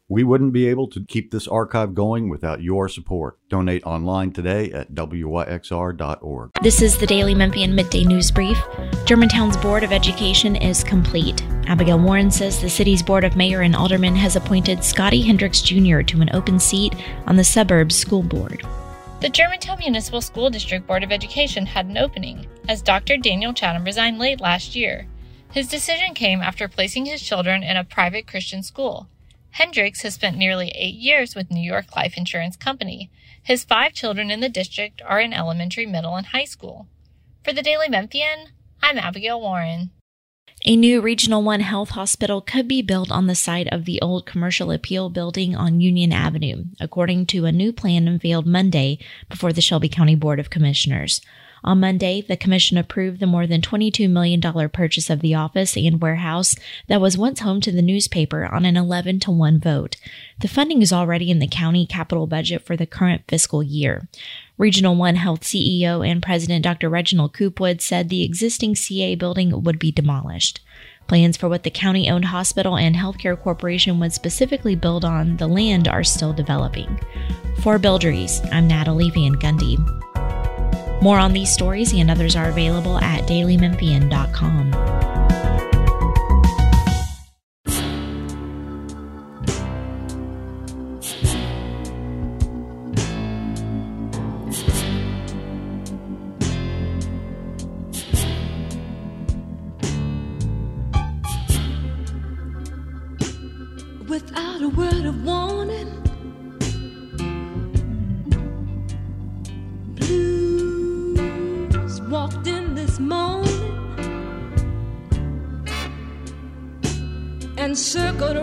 We wouldn't be able to keep this archive going without your support. Donate online today at wyxr.org. This is the Daily Memphian Midday News Brief. Germantown's Board of Education is complete. Abigail Warren says the city's Board of Mayor and Aldermen has appointed Scotty Hendricks Jr. to an open seat on the suburbs school board. The Germantown Municipal School District Board of Education had an opening, as Dr. Daniel Chatham resigned late last year. His decision came after placing his children in a private Christian school. Hendricks has spent nearly 8 years with New York Life Insurance Company. His 5 children in the district are in elementary, middle, and high school. For the Daily Memphian, I'm Abigail Warren. A new Regional One Health hospital could be built on the site of the old Commercial Appeal building on Union Avenue, according to a new plan unveiled Monday before the Shelby County Board of Commissioners. On Monday, the commission approved the more than $22 million purchase of the office and warehouse that was once home to the newspaper on an 11-1 vote. The funding is already in the county capital budget for the current fiscal year. Regional One Health CEO and President Dr. Reginald Coopwood said the existing CA building would be demolished. Plans for what the county-owned hospital and healthcare corporation would specifically build on the land are still developing. For Builderies, I'm Natalie Van Gundy. More on these stories and others are available at dailymemphian.com. Without a word of warning, blues walked in this morning and circled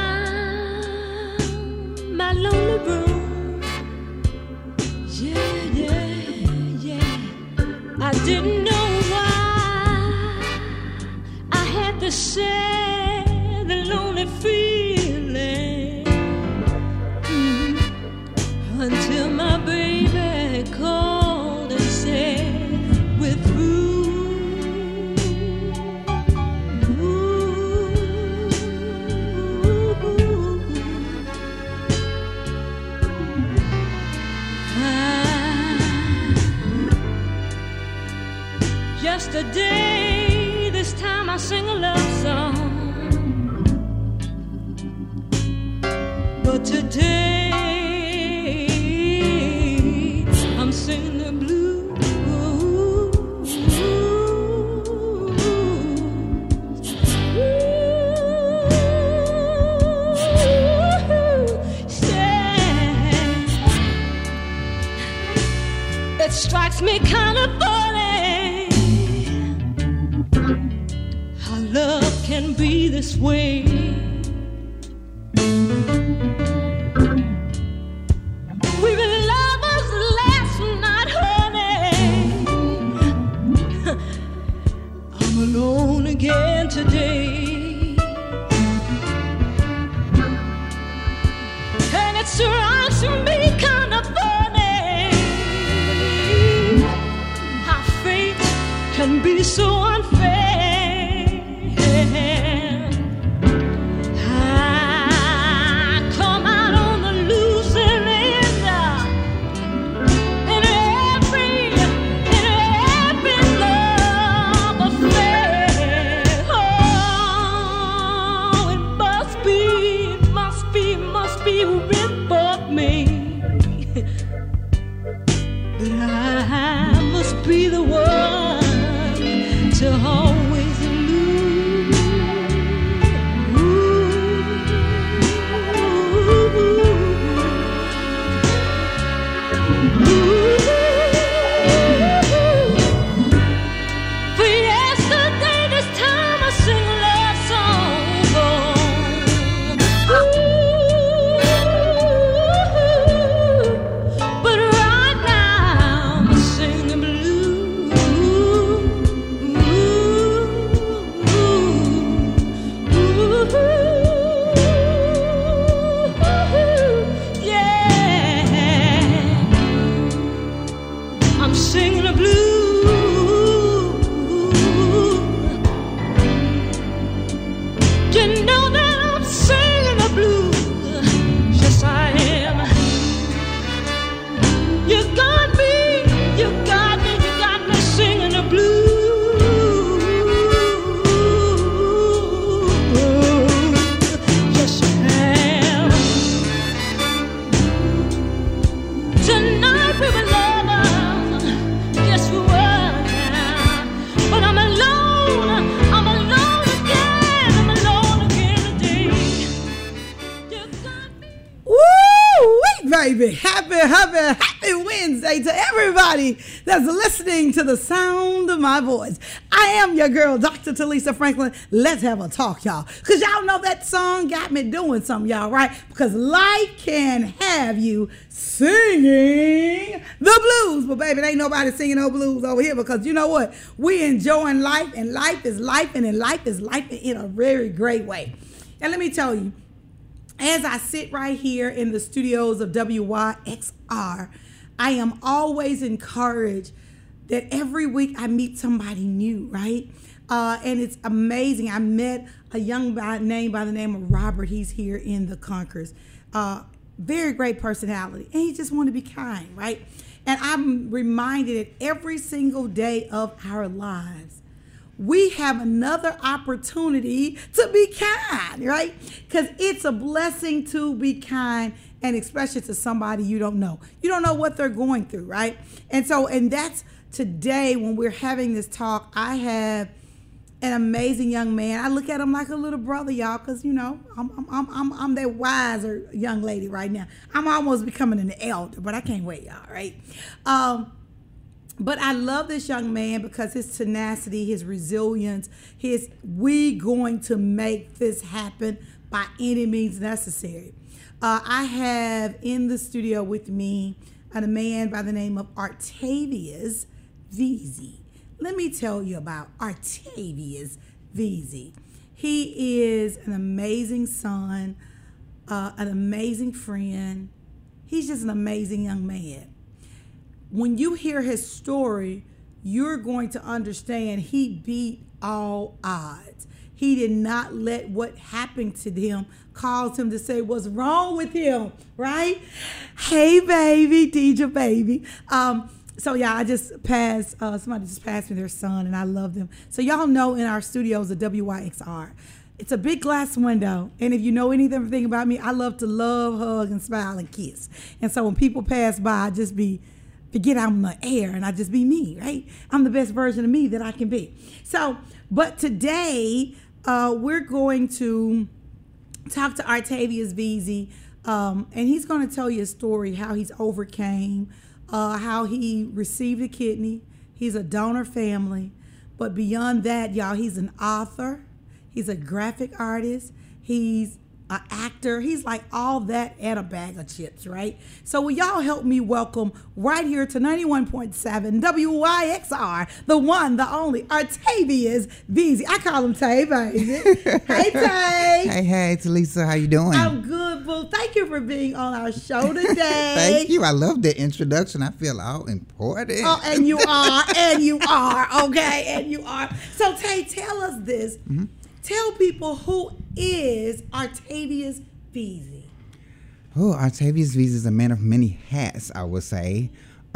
around my lonely room. Yeah. I didn't know why I had to share the lonely feeling until my baby called and said we're through. Yesterday, this time I sing a love song, but today I'm singing the blues. Yeah. It strikes me kind of funny how love can be this way. We were lovers last night, honey. I'm alone again today, and it strikes me kind of funny how fate can be so unfair. Be the one to always lose. For yesterday, this time I sing a love song. But right now I'm singing the blues. baby. Happy Wednesday to everybody that's listening to the sound of my voice. I am your girl, Dr. Talisa Franklin. Let's have a talk, y'all. Because y'all know that song got me doing something, y'all, right? Because life can have you singing the blues. But, baby, there ain't nobody singing no blues over here because you know what? We enjoying life, and life is life, and life is life in a very great way. And let me tell you, as I sit right here in the studios of WYXR, I am always encouraged that every week I meet somebody new, right? And it's amazing. I met a young man by the name of Robert. He's here in the Conkers. Very great personality. And he just wanted to be kind, right? And I'm reminded that every single day of our lives, we have another opportunity to be kind, right? Because it's a blessing to be kind, and especially to somebody you don't know. You don't know what they're going through, right? And that's today when we're having this talk. I have an amazing young man. I look at him like a little brother, y'all, because you know I'm that wiser young lady right now. I'm almost becoming an elder, but I can't wait, y'all, right? But I love this young man because his tenacity, his resilience, we going to make this happen by any means necessary. I have in the studio with me a man by the name of Artavius Veazey. Let me tell you about Artavius Veazey. He is an amazing son, an amazing friend. He's just an amazing young man. When you hear his story, you're going to understand he beat all odds. He did not let what happened to him cause him to say what's wrong with him, right? Hey, baby, DJ baby. So, yeah, I just passed, somebody just passed me their son, and I love them. So, y'all know in our studios at WYXR, it's a big glass window. And if you know anything about me, I love to love, hug, and smile and kiss. And so when people pass by, I just forget I'm the air and I just be me, right? I'm the best version of me that I can be. So, but today we're going to talk to Artavius Veazey, and he's going to tell you a story, how he's overcame, how he received a kidney. He's a donor family. But beyond that, y'all, he's an author. He's a graphic artist. He's an actor. He's like all that and a bag of chips, right? So will y'all help me welcome right here to 91.7 WYXR, the one, the only, Artavius Veazey. I call him Tay, baby. Hey, Tay. Hey, Talisa, how you doing? I'm good, boo. Thank you for being on our show today. Thank you. I love the introduction. I feel all important. Oh, and you are, okay, and you are. So, Tay, tell us this. Mm-hmm. Tell people, who is Artavius Veazey? Oh, Artavius Veazey is a man of many hats, I would say.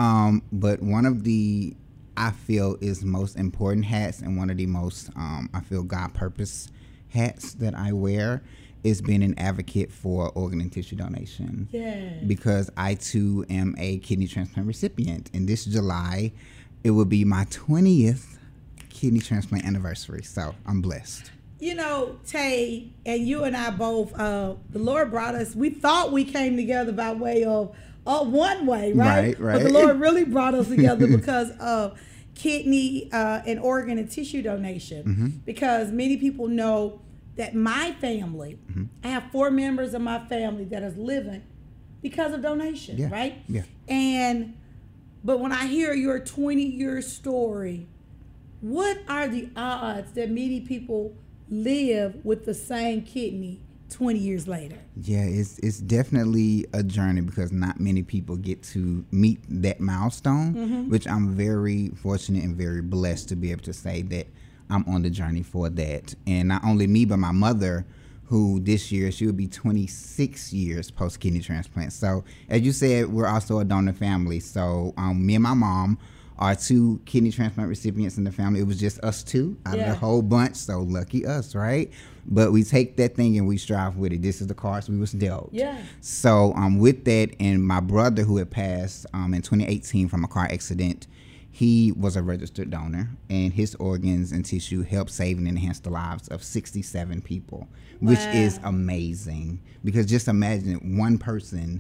But one of the, I feel, is most important hats, and one of the most, I feel, God purpose hats that I wear is being an advocate for organ and tissue donation. Yeah. Because I, too, am a kidney transplant recipient. And this July, it will be my 20th kidney transplant anniversary. So I'm blessed. You know, Tay, and you and I both, the Lord brought us, we thought we came together by way of one way, right? Right. But the Lord really brought us together because of kidney and organ and tissue donation. Mm-hmm. Because many people know that my family, mm-hmm. I have 4 members of my family that is living because of donation, right? Yeah. But when I hear your 20-year story, what are the odds that many people live with the same kidney 20 years later? Yeah, it's definitely a journey because not many people get to meet that milestone, mm-hmm. which I'm very fortunate and very blessed to be able to say that I'm on the journey for that. And not only me, but my mother, who this year, she will be 26 years post-kidney transplant. So, as you said, we're also a donor family. So, me and my mom are 2 kidney transplant recipients in the family. It was just us 2 out of the whole bunch, so lucky us, right? But we take that thing and we strive with it. This is the cards we was dealt. Yeah. So with that, and my brother who had passed in 2018 from a car accident, he was a registered donor, and his organs and tissue helped save and enhance the lives of 67 people, which is amazing. Because just imagine one person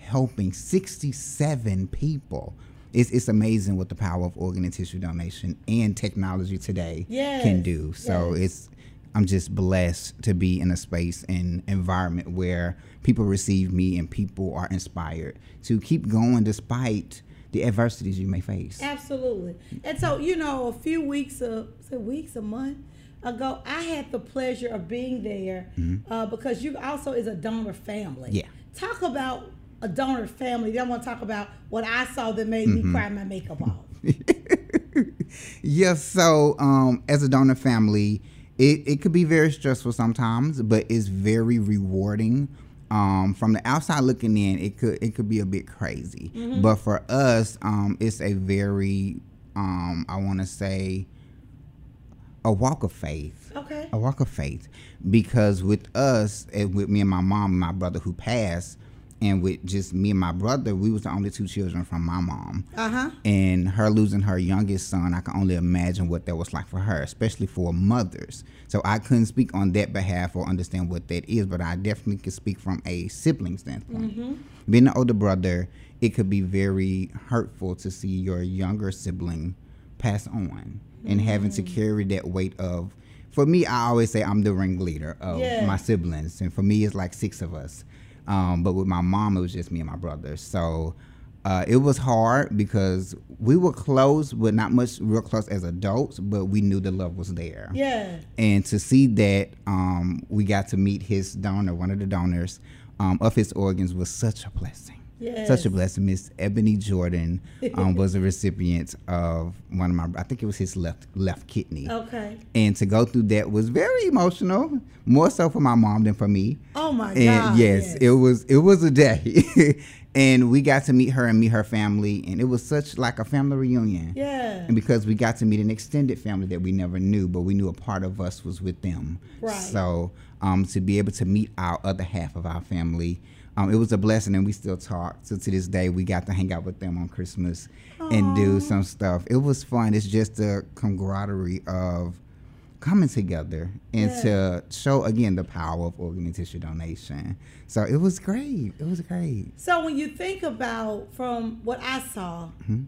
helping 67 people. It's amazing what the power of organ and tissue donation and technology today can do. So I'm just blessed to be in a space and environment where people receive me and people are inspired to keep going despite the adversities you may face. Absolutely. And so, a few weeks, a month ago, I had the pleasure of being there because you also is a donor family. Yeah. Talk about a donor family. Then I want to talk about what I saw that made me cry my makeup off. Yes. So as a donor family, it could be very stressful sometimes, but it's very rewarding. From the outside looking in, it could be a bit crazy. But for us, it's a very, I want to say, a walk of faith. Okay. A walk of faith. Because with us, and with me and my mom and my brother who passed, and with just me and my brother, we was the only 2 children from my mom. And her losing her youngest son, I can only imagine what that was like for her, especially for mothers. So I couldn't speak on that behalf or understand what that is, but I definitely could speak from a sibling standpoint. Being an older brother, it could be very hurtful to see your younger sibling pass on and having to carry that weight of, for me, I always say I'm the ringleader of my siblings. And for me, it's like 6 of us. But with my mom, it was just me and my brother. So it was hard because we were close, but not much real close as adults, but we knew the love was there. Yeah. And to see that we got to meet his donor, one of the donors of his organs, was such a blessing. Yes. Such a blessing. Miss Ebony Jordan was a recipient of one of my, I think it was his left kidney. Okay. And to go through that was very emotional, more so for my mom than for me. Oh my and God. Yes, it was a day. And we got to meet her and meet her family, and it was such like a family reunion. Yeah. And because we got to meet an extended family that we never knew, but we knew a part of us was with them. Right. So to be able to meet our other half of our family, it was a blessing, and we still talk. So to this day, we got to hang out with them on Christmas and do some stuff. It was fun. It's just the camaraderie of coming together and to show, again, the power of organ and tissue donation. So it was great. It was great. So when you think about from what I saw,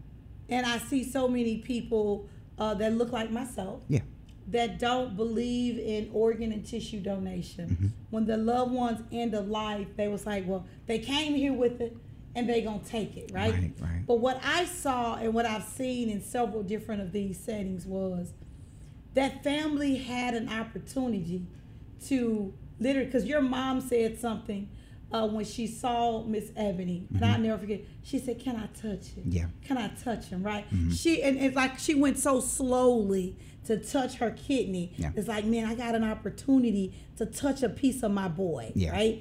and I see so many people that look like myself, that don't believe in organ and tissue donation. When their loved ones end of life, they was like, well, they came here with it and they gonna take it, right? Right. But what I saw and what I've seen in several different of these settings was that family had an opportunity to literally, because your mom said something when she saw Miss Ebony, and I'll never forget, she said, can I touch it? Yeah. Can I touch him, right? She, and it's like she went so slowly to touch her kidney. Yeah. It's like, man, I got an opportunity to touch a piece of my boy, right?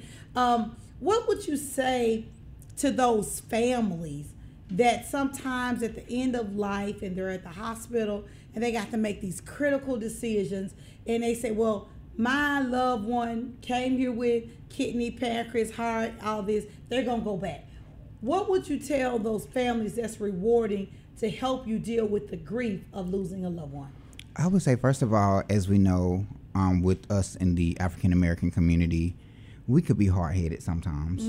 What would you say to those families that sometimes at the end of life and they're at the hospital and they got to make these critical decisions and they say, well, my loved one came here with kidney, pancreas, heart, all this, they're going to go back. What would you tell those families that's rewarding to help you deal with the grief of losing a loved one? I would say, first of all, as we know, with us in the African American community, we could be hard-headed sometimes,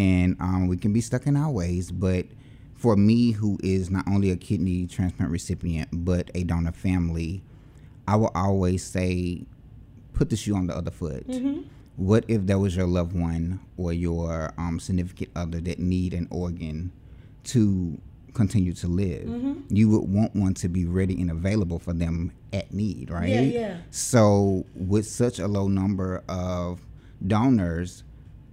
and we can be stuck in our ways. But for me, who is not only a kidney transplant recipient, but a donor family, I will always say, put the shoe on the other foot. What if there was your loved one or your significant other that need an organ to continue to live? You would want one to be ready and available for them at need, right? So with such a low number of donors,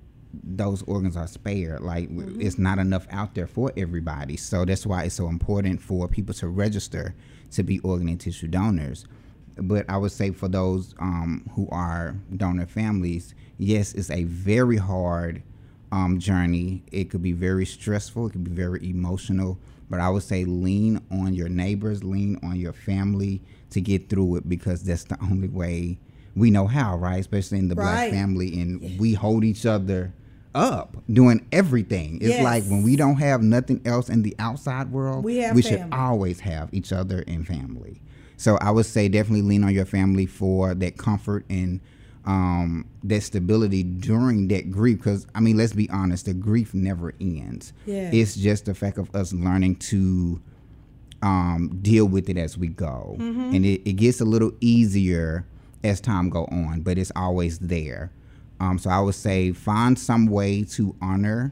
those organs are spared. Like it's not enough out there for everybody. So that's why it's so important for people to register to be organ and tissue donors. But I would say for those who are donor families, yes, it's a very hard journey. It could be very stressful. It could be very emotional. But I would say lean on your neighbors, lean on your family to get through it, because that's the only way we know how, right? Especially in the Black family, and we hold each other up doing everything. It's like when we don't have nothing else in the outside world, we should always have each other and family. So I would say definitely lean on your family for that comfort and that stability during that grief. Because, I mean, let's be honest, the grief never ends. Yeah. It's just the fact of us learning to deal with it as we go. And it gets a little easier as time go on, but it's always there. So I would say find some way to honor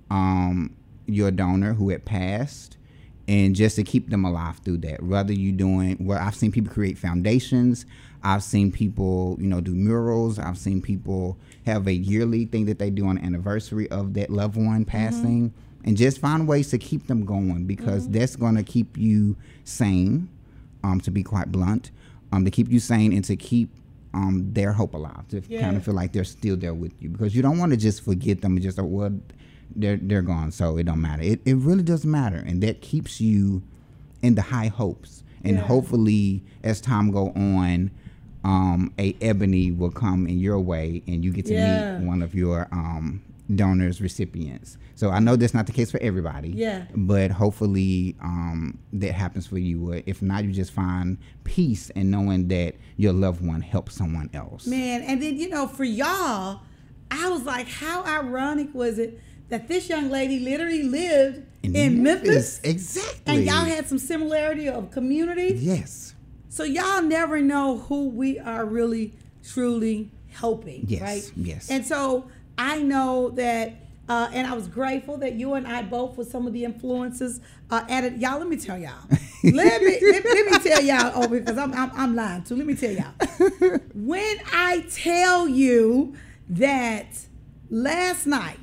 your donor who had passed, and just to keep them alive through that. Whether you doing, well, I've seen people create foundations. I've seen people, do murals. I've seen people have a yearly thing that they do on the anniversary of that loved one passing, and just find ways to keep them going, because that's going to keep you sane, to be quite blunt, to keep you sane and to keep their hope alive, to kind of feel like they're still there with you, because you don't want to just forget them and just, well, they're gone, so it don't matter. It really does matter, and that keeps you in the high hopes. And hopefully, as time go on, a ebony will come in your way, and you get to meet one of your donors, recipients. So I know that's not the case for everybody, but hopefully that happens for you. If not, you just find peace in knowing that your loved one helped someone else. Man, and then, for y'all, I was like, how ironic was it that this young lady literally lived in Memphis? Exactly. And y'all had some similarity of community? Yes. So y'all never know who we are really, truly helping, right? Yes. And so I know that, and I was grateful that you and I both were some of the influences added. Y'all, let me tell y'all. let me tell y'all over, because I'm lying too. Let me tell y'all. When I tell you that last night,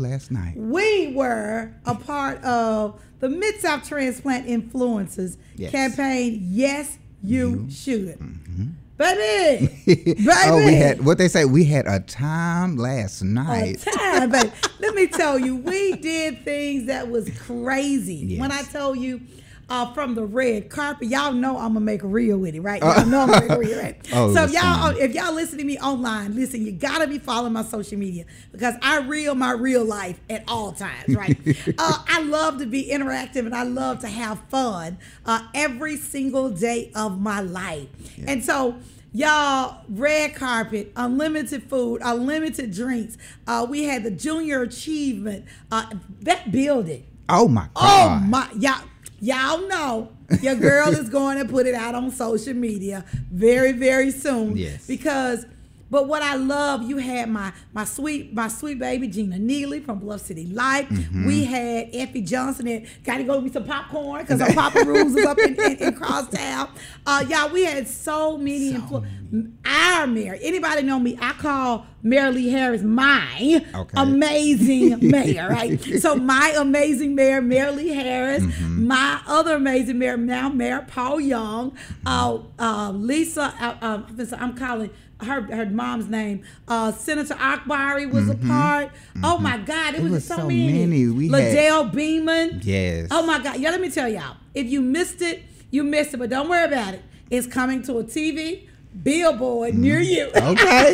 we were a part of the Mid-South Transplant Influencers campaign. Yes, you should. Baby. Oh, we had, what they say, we had a time last night. Baby. Let me tell you, we did things that was crazy. Yes. When I tell you, from the red carpet, y'all know I'm gonna make a reel with it, right? Y'all know I'm gonna make a reel, right? So if y'all listen to me online, listen, you gotta be following my social media, because I reel my real life at all times, right? I love to be interactive, and I love to have fun every single day of my life. And so, y'all, red carpet, unlimited food, unlimited drinks. We had the junior achievement, that building. Oh my God. Oh my, y'all know your girl is going to put it out on social media very, very soon. Yes. But what I love, you had my sweet baby Gina Neely from Bluff City Life. We had Effie Johnson, and got to go get me some popcorn because our Papa Rules is up in Crosstown. Y'all, we had so many our mayor. Anybody know me? I call Mayor Lee Harris my amazing mayor, right? So my amazing mayor, Mayor Lee Harris, my other amazing mayor, now Mayor Paul Young, Lisa, I'm calling her mom's name, Senator Akbari was a part. Oh my God, it was so many. Liddell Beeman. Yes. Oh my God, yeah. Let me tell y'all, if you missed it, you missed it. But don't worry about it. It's coming to a TV billboard near you. Okay.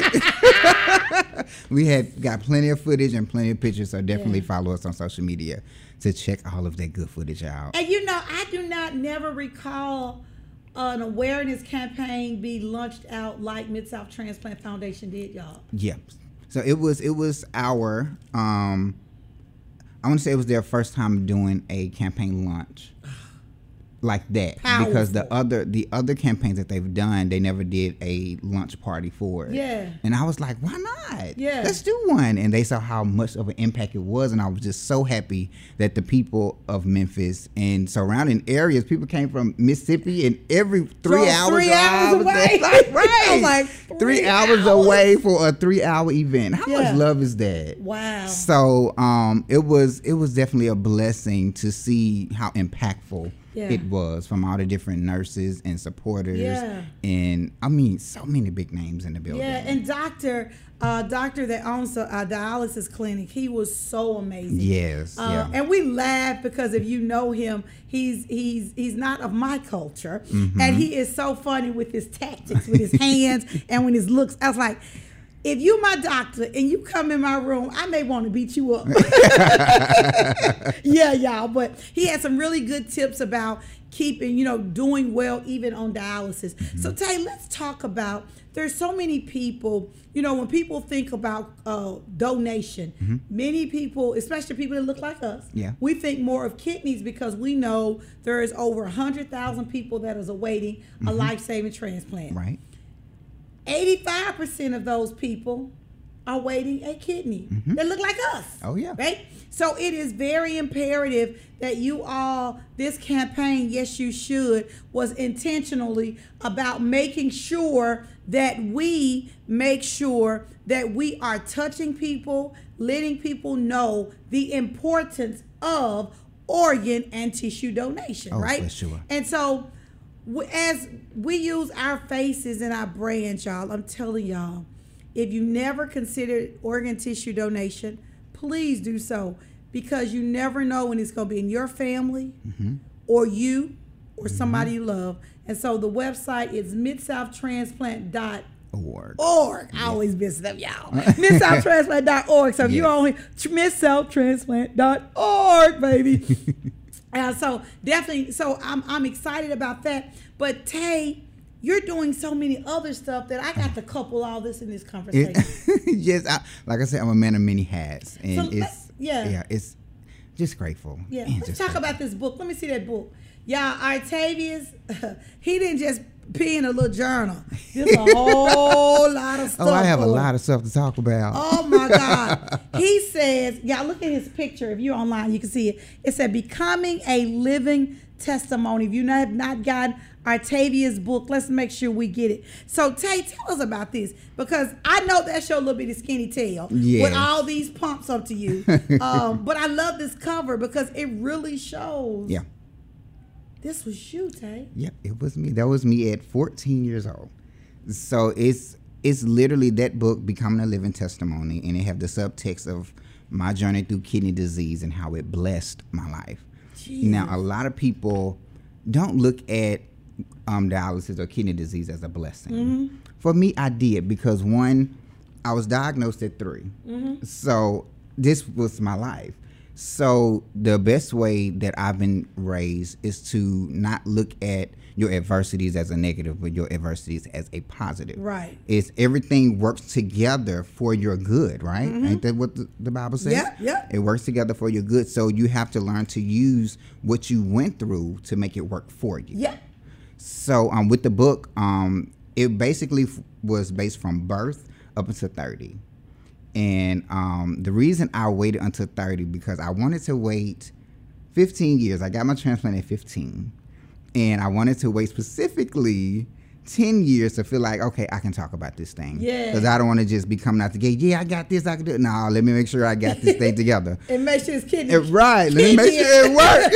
We got plenty of footage and plenty of pictures, so definitely follow us on social media to check all of that good footage out. And I do not never recall an awareness campaign be launched out like Mid-South Transplant Foundation did, y'all. Yep. So it was our I want to say it was their first time doing a campaign launch like that. Powerful. Because the other campaigns that they've done, they never did a launch party for it. Yeah. And I was like, why not? Yeah. Let's do one. And they saw how much of an impact it was, and I was just so happy that the people of Memphis and surrounding areas, people came from Mississippi, and every 3 hours, 3 hours away. Right. I was like, 3 hours away for a 3-hour event. How much love is that? Wow. So it was definitely a blessing to see how impactful it was from all the different nurses and supporters. Yeah. And I mean, so many big names in the building. Yeah, and doctor that owns a dialysis clinic, he was so amazing. Yes. And we laugh because if you know him, he's not of my culture, and he is so funny with his tactics, with his hands and with his looks. I was like, if you my doctor and you come in my room, I may want to beat you up. Yeah, y'all. But he had some really good tips about keeping, doing well even on dialysis. So Tay, let's talk about, there's so many people, when people think about donation, many people, especially people that look like us, we think more of kidneys because we know there is over 100,000 people that is awaiting a life-saving transplant. Right. 85% of those people are waiting a kidney that look like us. Oh, yeah. Right? So it is very imperative that you all, this campaign, Yes You Should, was intentionally about making sure that we make sure that we are touching people, letting people know the importance of organ and tissue donation, right? For sure. And so as we use our faces and our brands, y'all, I'm telling y'all, if you never considered organ tissue donation, please do so, because you never know when it's going to be in your family or you or somebody you love. And so the website is MidSouthTransplant.org. I always miss them, y'all. MidSouthTransplant.org. So if you're only MidSouthTransplant.org, baby. So definitely, so I'm excited about that. But Tay, you're doing so many other stuff that I got to couple all this in this conversation. Yes, like I said, I'm a man of many hats, and So it's just grateful. Yeah, And let's just talk grateful. about this book. Let me see that book. Y'all, Artavius, he didn't just pee in a little journal. There's a whole lot of stuff. Oh, I have a going. lot of stuff to talk about. Oh my God. He says, y'all look at his picture. If you're online, you can see it. It said, becoming a living testimony. If you have not gotten Artavius' book, let's make sure we get it. So Tay, tell us about this, because I know that's your little bitty skinny tail with all these pumps up to you. But I love this cover because it really shows. Yeah. This was you, Tay. Yep, it was me. That was me at 14 years old. So it's literally that book, Becoming a Living Testimony, and it have the subtext of my journey through kidney disease and how it blessed my life. Jeez. Now, a lot of people don't look at dialysis or kidney disease as a blessing. For me, I did, because one, I was diagnosed at 3. So this was my life. So the best way that I've been raised is to not look at your adversities as a negative, but your adversities as a positive. Right. It's everything works together for your good, right? Ain't that what the Bible says? Yeah. It works together for your good. So you have to learn to use what you went through to make it work for you. Yeah. So with the book, it basically was based from birth up until 30. And the reason I waited until 30, because I wanted to wait 15 years. I got my transplant at 15. And I wanted to wait specifically 10 years to feel like, okay, I can talk about this thing. Yeah. Because I don't want to just be coming out the gate, I got this, I can do it. No, let me make sure I got this thing together. And make sure it's kidney. Right. Let me make sure it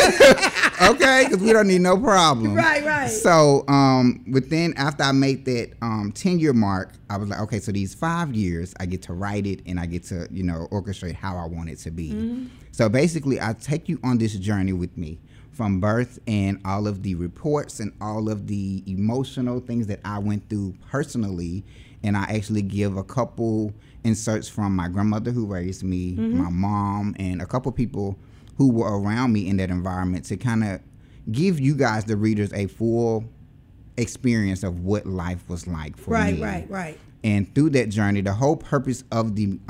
works. Okay? Because we don't need no problem. Right. So within, after I made that 10-year mark, I was like, okay, so these 5 years, I get to write it and I get to, orchestrate how I want it to be. So basically, I take you on this journey with me from birth, and all of the reports and all of the emotional things that I went through personally. And I actually give a couple inserts from my grandmother who raised me, my mom, and a couple people who were around me in that environment, to kind of give you guys, the readers, a full experience of what life was like for me. Right. And through that journey, the whole purpose of the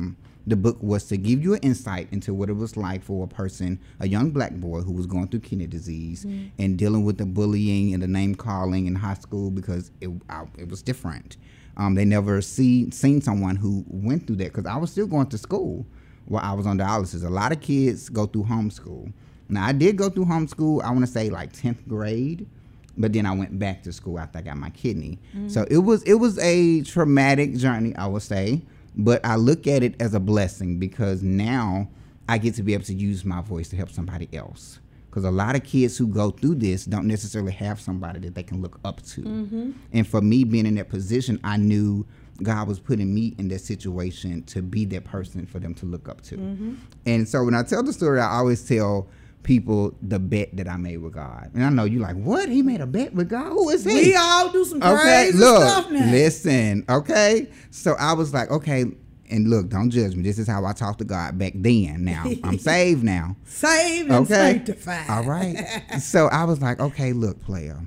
book was to give you an insight into what it was like for a person, a young black boy who was going through kidney disease and dealing with the bullying and the name calling in high school, because it was different. They never seen someone who went through that, because I was still going to school while I was on dialysis. A lot of kids go through homeschool. Now, I did go through homeschool, I want to say like 10th grade, but then I went back to school after I got my kidney. So it was a traumatic journey, I would say. But I look at it as a blessing, because now I get to be able to use my voice to help somebody else. Because a lot of kids who go through this don't necessarily have somebody that they can look up to. And for me, being in that position, I knew God was putting me in that situation to be that person for them to look up to. And so when I tell the story, I always tell people the bet that I made with God. And I know you like, what? He made a bet with God? Who is he? We all do some Okay, crazy look, stuff now. listen, okay? So I was like, okay, and look, don't judge me. This is how I talked to God back then. Now, I'm saved now. Saved and sanctified. All right. So I was like, okay, look, player,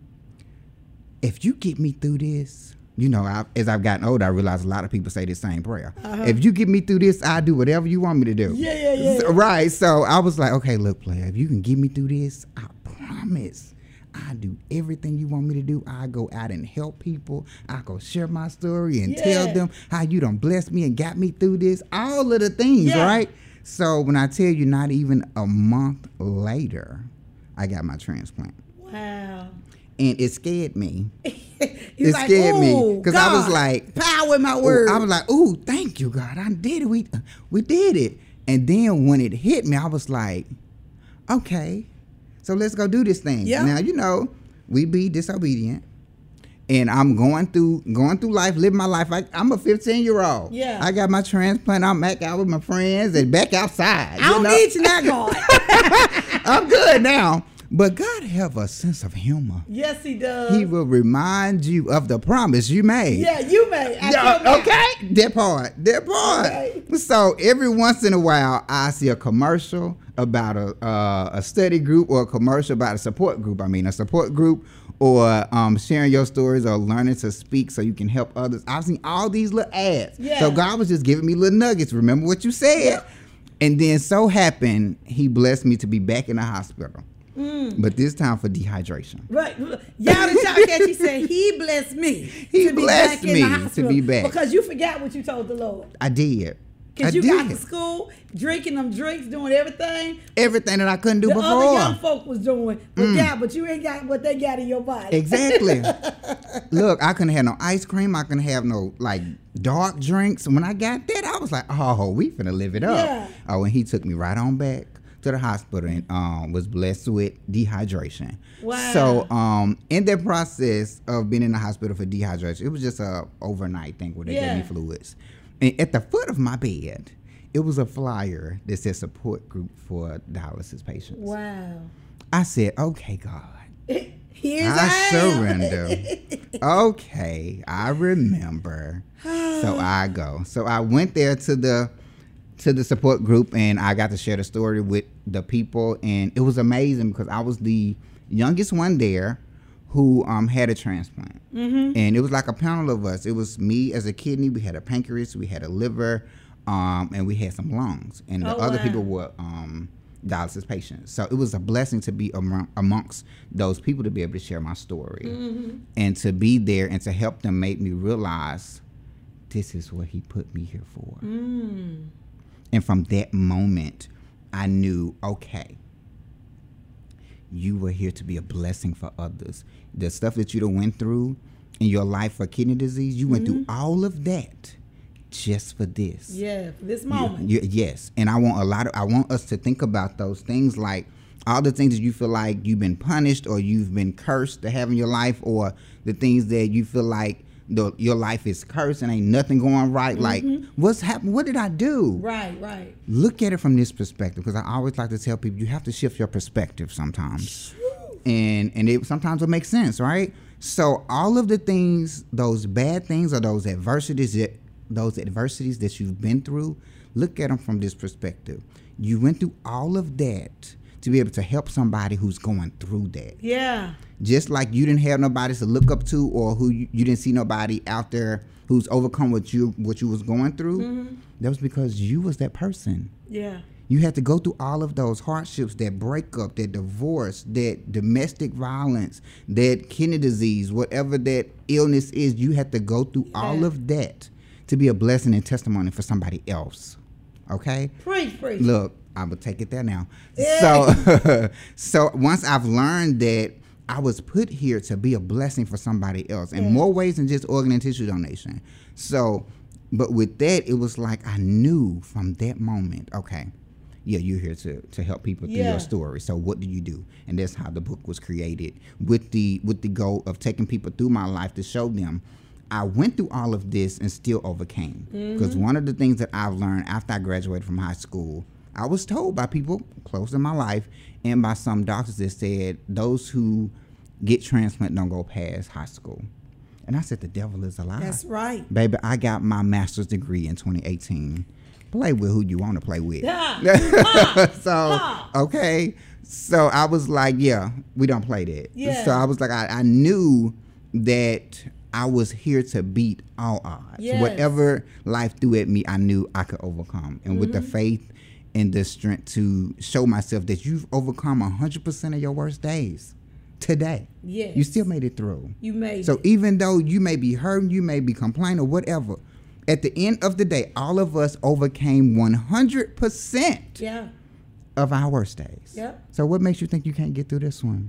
if you get me through this, you know, as I've gotten older, I realize a lot of people say the same prayer. If you get me through this, I'll do whatever you want me to do. Yeah. So, right. So I was like, okay, look, player, if you can get me through this, I promise I do everything you want me to do. I go out and help people. I go share my story and tell them how you done blessed me and got me through this. All of the things, right? So when I tell you, not even a month later, I got my transplant. Wow. And it scared me. It like, scared me because I was like, power in my word. I was like, ooh, thank you, God. I did it. We did it. And then when it hit me, I was like, okay, so let's go do this thing. Yeah. Now, you know, we be disobedient. And I'm going through life, living my life. I'm a 15-year-old. Yeah. I got my transplant. I'm back out with my friends and back outside. I don't need you now, God. I'm good now. But God have a sense of humor. Yes, he does. He will remind you of the promise you made. Yeah, you made. Okay, that part. Okay. So every once in a while, I see a commercial about a study group or a commercial about a support group. I mean, a support group or sharing your stories or learning to speak so you can help others. I've seen all these little ads. Yeah. So God was just giving me little nuggets. Remember what you said? Yeah. And then so happened, he blessed me to be back in the hospital. But this time for dehydration. Right. Y'all the catch, he said, he blessed me. He blessed me to be back. Because you forgot what you told the Lord. I did. Because you got to school, drinking them drinks, doing everything. Everything that I couldn't do before. The other young folk was doing. But you ain't got what they got in your body. Exactly. Look, I couldn't have no ice cream. I couldn't have no, like, dark drinks. When I got that, I was like, oh, we finna live it up. Yeah. Oh, and he took me right on back to the hospital and was blessed with dehydration. Wow. So in that process of being in the hospital for dehydration, it was just a overnight thing where they gave me fluids. And at the foot of my bed, it was a flyer that said support group for dialysis patients. Wow. I said, okay, God. I surrender. Okay, I remember. So I go. So I went there to the support group, and I got to share the story with the people, and it was amazing because I was the youngest one there who had a transplant. And it was like a panel of us. It was me as a kidney, we had a pancreas, we had a liver, and we had some lungs, and the other people were dialysis patients. So it was a blessing to be amongst those people, to be able to share my story and to be there and to help them make me realize this is what he put me here for. And from that moment, I knew, okay, you were here to be a blessing for others. The stuff that you done went through in your life for kidney disease, you went through all of that just for this. Yeah, for this moment. Yes. And I want us to think about those things, like all the things that you feel like you've been punished or you've been cursed to have in your life, or the things that you feel like your life is cursed and ain't nothing going right. Like, what's happened? What did I do? Right. Look at it from this perspective, because I always like to tell people you have to shift your perspective sometimes. And it sometimes will make sense, right? So all of the things, those bad things or those adversities that you've been through, look at them from this perspective. You went through all of that to be able to help somebody who's going through that. Yeah. Just like you didn't have nobody to look up to, or who you didn't see nobody out there who's overcome what you was going through. That was because you was that person. Yeah. You had to go through all of those hardships, that breakup, that divorce, that domestic violence, that kidney disease, whatever that illness is. You had to go through all of that to be a blessing and testimony for somebody else. Okay? Preach. Look, I'm going to take it there now. Yeah. So once I've learned that I was put here to be a blessing for somebody else in more ways than just organ and tissue donation. So, but with that, it was like I knew from that moment, okay, yeah, you're here to help people through your story. So what do you do? And that's how the book was created, with the goal of taking people through my life to show them I went through all of this and still overcame. Because one of the things that I've learned after I graduated from high school, I was told by people close in my life and by some doctors that said those who get transplant don't go past high school. And I said, the devil is a lie. That's right. Baby, I got my master's degree in 2018. Play with who you want to play with. Okay. So I was like, yeah, we don't play that. Yeah. So I was like, I knew that I was here to beat all odds. Yes. Whatever life threw at me, I knew I could overcome. And with the faith and the strength to show myself that you've overcome 100% of your worst days today. Yes. You still made it through. You made So it. even though you may be hurting, you may be complaining or whatever, at the end of the day, all of us overcame 100% Yeah. of our worst days. Yep. So what makes you think you can't get through this one?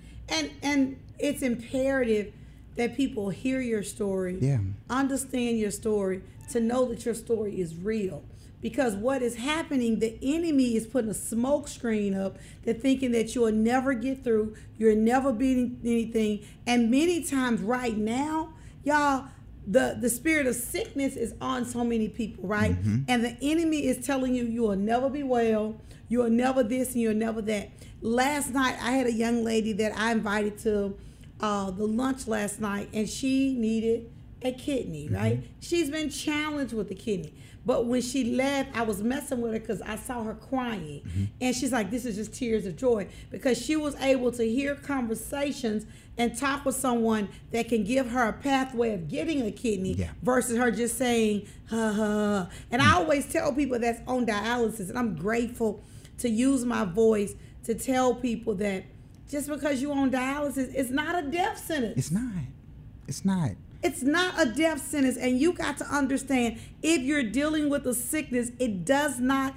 And it's imperative that people hear your story, Yeah. understand your story, to know that your story is real. Because what is happening, the enemy is putting a smoke screen up. They're thinking that you'll never get through, you're never beating anything. And many times right now, y'all, the spirit of sickness is on so many people, right? And the enemy is telling you, you will never be well, you will never this and you'll never that. Last night, I had a young lady that I invited to the lunch last night, and she needed a kidney, right? She's been challenged with the kidney. But when she left, I was messing with her because I saw her crying. And she's like, this is just tears of joy. Because she was able to hear conversations and talk with someone that can give her a pathway of getting a kidney versus her just saying, ha, ha. And I always tell people that's on dialysis, and I'm grateful to use my voice to tell people that just because you're on dialysis, it's not a death sentence. It's not. It's not. It's not a death sentence, and you got to understand, if you're dealing with a sickness, it does not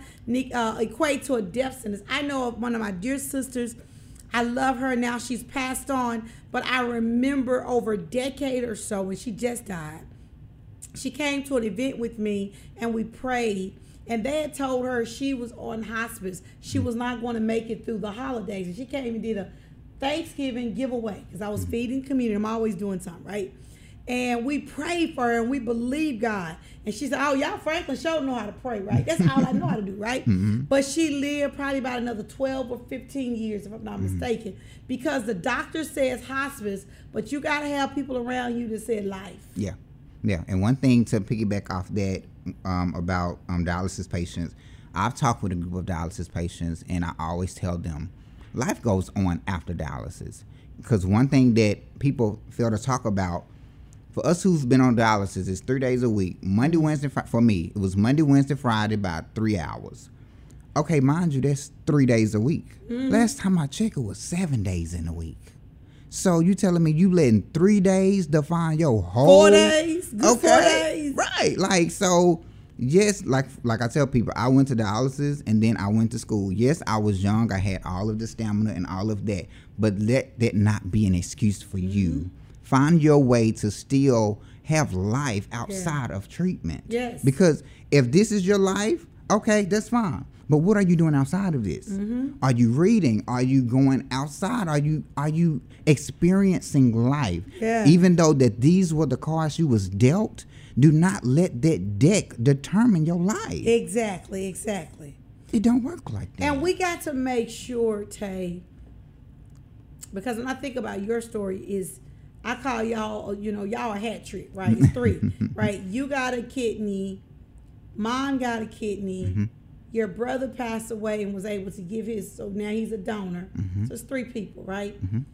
equate to a death sentence. I know of one of my dear sisters. I love her now. She's passed on, but I remember over a decade or so when she just died, she came to an event with me, and we prayed, and they had told her she was on hospice. She was not going to make it through the holidays, and she came and did a Thanksgiving giveaway because I was feeding community. I'm always doing something, right? And we prayed for her, and we believed God. And she said, oh, y'all Franklin sure know how to pray, right? That's all I know how to do, right? But she lived probably about another 12 or 15 years, if I'm not mistaken, because the doctor says hospice, but you got to have people around you that said life. Yeah. Yeah. And one thing to piggyback off that about dialysis patients, I've talked with a group of dialysis patients, and I always tell them life goes on after dialysis. Because one thing that people fail to talk about, for us who've been on dialysis, it's 3 days a week. Monday, Wednesday, Friday. For me, it was Monday, Wednesday, Friday, about 3 hours. Okay, mind you, that's 3 days a week. Last time I checked, it was 7 days in a week. So you telling me you letting 3 days define your whole 4 days? Good 4 days. Right. Like, so, yes, like I tell people, I went to dialysis and then I went to school. Yes, I was young. I had all of the stamina and all of that. But let that not be an excuse for you. Find your way to still have life outside of treatment. Yes. Because if this is your life, okay, that's fine. But what are you doing outside of this? Are you reading? Are you going outside? Are you experiencing life? Yeah. Even though that these were the cards you was dealt, do not let that deck determine your life. Exactly. It don't work like that. And we got to make sure, Tay, because when I think about your story, is I call y'all, y'all a hat trick, right? It's 3, right? You got a kidney, mom got a kidney, your brother passed away and was able to give his, so now he's a donor. So it's 3 people, right?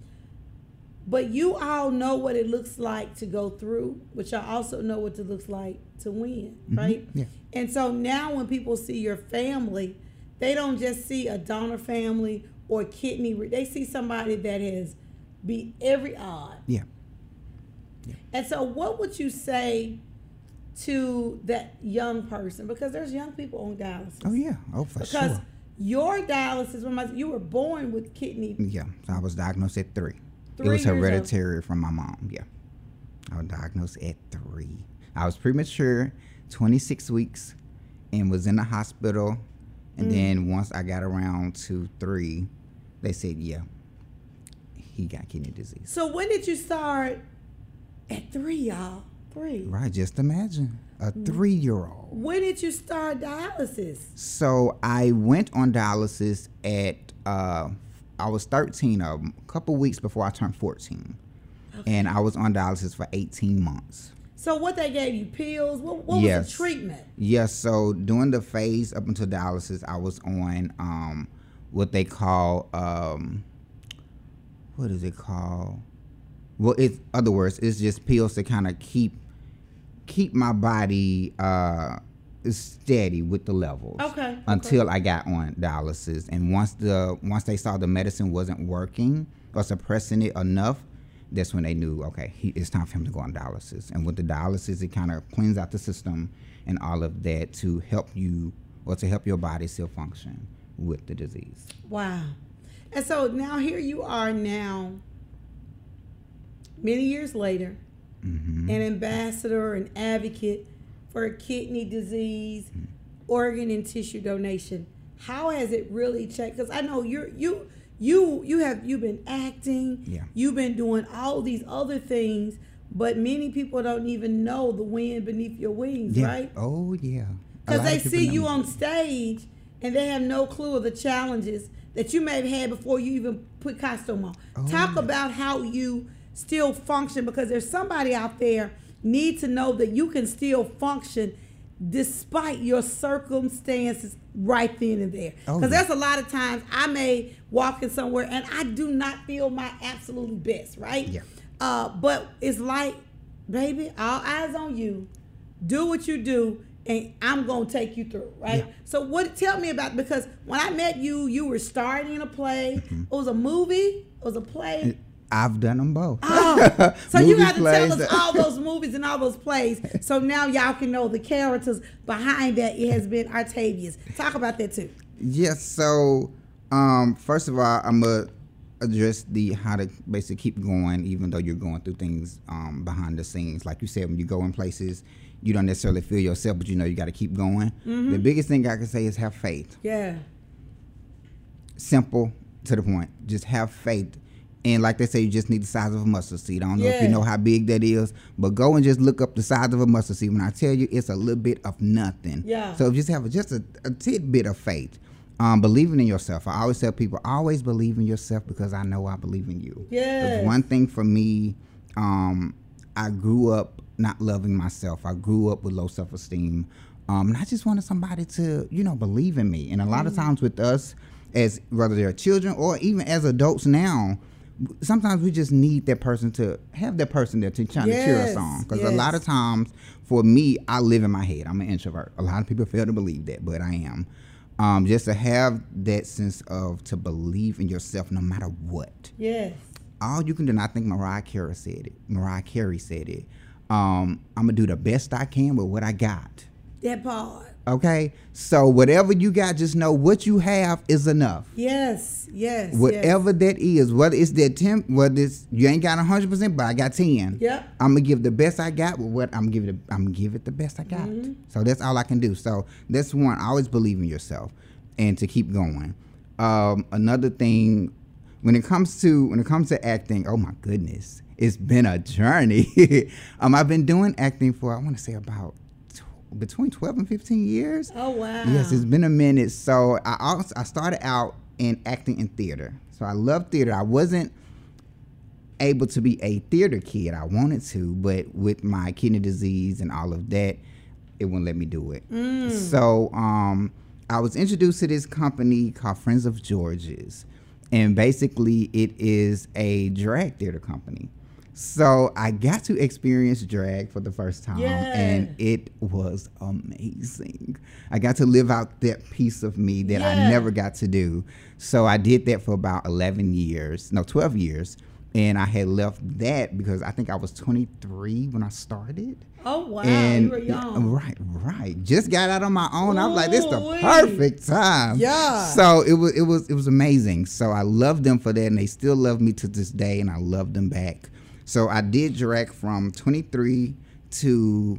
But you all know what it looks like to go through, but y'all also know what it looks like to win, right? Yeah. And so now when people see your family, they don't just see a donor family or kidney, they see somebody that has beat every odd. Yeah. And so what would you say to that young person? Because there's young people on dialysis. Oh, yeah. Oh, for Because sure. your dialysis, you were born with kidney. Yeah. So I was diagnosed at 3. It 3 was years old. hereditary from my mom. Yeah. I was diagnosed at 3. I was premature, 26 weeks, and was in the hospital. And then once I got around to 3, they said, yeah, he got kidney disease. So when did you start at 3, y'all? 3. Right, just imagine. a 3-year-old. When did you start dialysis? So I went on dialysis at I was 13, a couple weeks before I turned 14, and I was on dialysis for 18 months. So what they gave you, pills? What was the treatment? Yes. So during the phase up until dialysis, I was on what they call what is it called? Well, it's other words. It's just pills to kind of keep my body steady with the levels. Okay. Until I got on dialysis, and once they saw the medicine wasn't working or suppressing it enough, that's when they knew, okay, it's time for him to go on dialysis. And with the dialysis, it kind of cleans out the system and all of that to help you or to help your body still function with the disease. Wow. And so now here you are now, many years later, an ambassador, an advocate for kidney disease, organ and tissue donation. How has it really changed? Because I know you've been acting, you've been doing all these other things, but many people don't even know the wind beneath your wings, right? Oh yeah. Because they see you on stage and they have no clue of the challenges that you may have had before you even put costume on. Talk about how you still function, because there's somebody out there need to know that you can still function despite your circumstances right then and there. Because there's a lot of times I may walk in somewhere and I do not feel my absolute best, right? Yeah. But it's like, baby, all eyes on you. Do what you do, and I'm gonna take you through, right? Yeah. So tell me about, because when I met you, you were starring in a play. It was a movie. It was a play. I've done them both. Oh, so you got to tell us all those movies and all those plays, so now y'all can know the characters behind that. It has been Artavius. Talk about that too. Yes. So, first of all, I'm gonna address how to basically keep going, even though you're going through things behind the scenes. Like you said, when you go in places, you don't necessarily feel yourself, but you know you got to keep going. The biggest thing I can say is have faith. Yeah. Simple, to the point. Just have faith. And like they say, you just need the size of a mustard seed. I don't know if you know how big that is, but go and just look up the size of a mustard seed. When I tell you, it's a little bit of nothing. Yeah. So just have a tidbit of faith. Believing in yourself. I always tell people, always believe in yourself, because I know I believe in you. Yeah. One thing for me, I grew up not loving myself. I grew up with low self-esteem. And I just wanted somebody to, believe in me. And a lot of times with us, as whether they're children or even as adults now, sometimes we just need that person to have that person there to try to cheer us on. Because a lot of times, for me, I live in my head. I'm an introvert. A lot of people fail to believe that, but I am. Just to have that sense of to believe in yourself no matter what. Yes. All you can do, and I think Mariah Carey said it. I'm going to do the best I can with what I got. That part. Okay? So whatever you got, just know what you have is enough. Yes. Whatever that is, whether it's that 10, whether it's you ain't got 100%, but I got 10. Yep. I'm gonna give the best I got with what I'm giving. I'm gonna give it the best I got. So that's all I can do. So that's one. Always believe in yourself, and to keep going. Another thing, when it comes to acting, oh my goodness, it's been a journey. I've been doing acting for, I want to say, about between 12 and 15 years. Oh wow. Yes, it's been a minute. So I started out in acting in theater. So I love theater. I wasn't able to be a theater kid. I wanted to, but with my kidney disease and all of that, it wouldn't let me do it. So I was introduced to this company called Friends of George's, and basically it is a drag theater company. So I got to experience drag for the first time, and it was amazing. I got to live out that piece of me that I never got to do. So I did that for about 12 years. And I had left that because I think I was 23 when I started. Oh, wow. And you were young. Right. Just got out on my own. I was like, this is the perfect time. Yeah. So it was amazing. So I loved them for that, and they still love me to this day, and I love them back. So I did drag from 23 to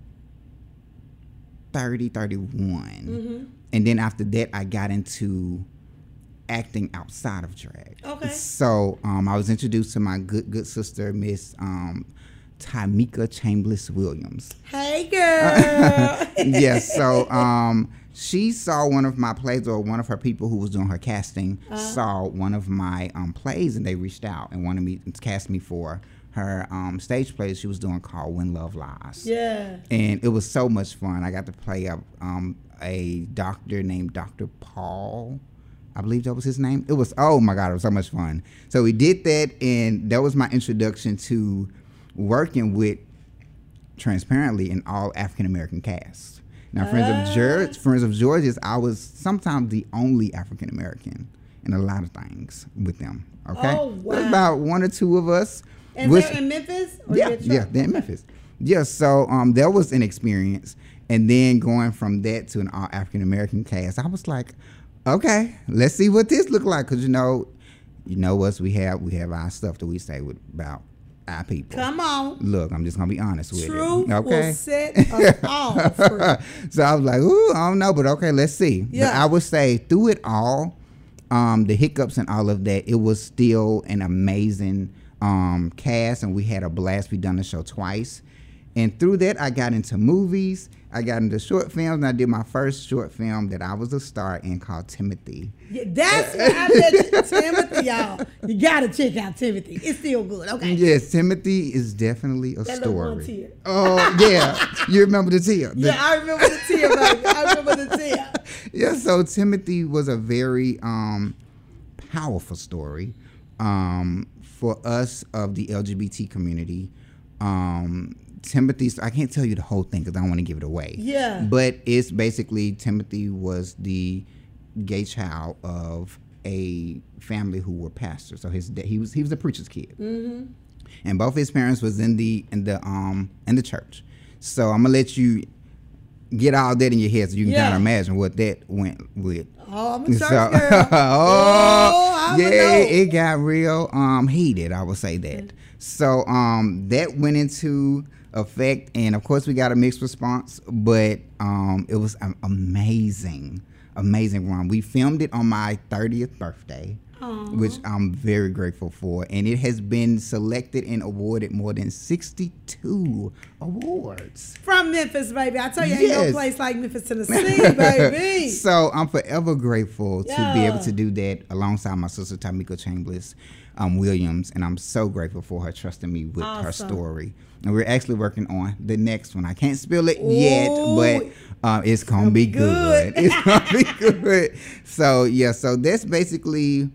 30, 31. And then after that, I got into acting outside of drag. Okay. So I was introduced to my good sister, Miss Tamika Chambliss Williams. Hey, girl. Yes, so she saw one of my plays, or one of her people who was doing her casting saw one of my plays, and they reached out and wanted me to cast me for her stage play she was doing called When Love Lies. Yeah. And it was so much fun. I got to play a doctor named Dr. Paul. I believe that was his name. It was, oh my God, it was so much fun. So we did that, and that was my introduction to working with Transparently an all African American cast. Now, Friends of George's, I was sometimes the only African American in a lot of things with them. Okay, Oh, wow. There's about one or two of us. And they're in Memphis? Or Yeah, Detroit? they're in Memphis. Yeah, so that was an experience, and then going from that to an all African American cast, I was like, okay, let's see what this look like, because you know us, we have our stuff that we say about our people. Come on. Look, I'm just gonna be honest with Truth it. Okay. will set us all free. So I was like, ooh, I don't know, but okay, let's see. Yeah. But I would say through it all, the hiccups and all of that, it was still an amazing cast, and we had a blast. We done the show twice. And through that, I got into movies. I got into short films, and I did my first short film that I was a star in called Timothy. Yeah, that's why I said Timothy, y'all. You gotta check out Timothy. It's still good. Okay. Yes, Timothy is definitely a That little one story. tear. Oh, yeah. You remember the tear? Yeah, I remember the tear, baby. I remember the tear. Yeah, so Timothy was a very powerful story for us of the LGBT community. Timothy, I can't tell you the whole thing because I don't want to give it away. Yeah. But it's basically Timothy was the gay child of a family who were pastors. So he was a preacher's kid, and both his parents was in the church. So I'm gonna let you get all that in your head so you can kind of imagine what that went with. Oh, I'm a church girl. Oh, I yeah, know. it got real heated. I would say that. So that went into effect, and of course we got a mixed response, but it was an amazing run. We filmed it on my 30th birthday, which I'm very grateful for, and it has been selected and awarded more than 62 awards. From Memphis, baby. I tell you, ain't Yes. no place like Memphis, Tennessee, baby. So I'm forever grateful to be Yeah. able to do that alongside my sister Tamika Chambliss Williams, and I'm so grateful for her trusting me with her Awesome. story. And we're actually working on the next one. I can't spill it yet, but it's gonna be good. It's gonna be good. So yeah, so that's basically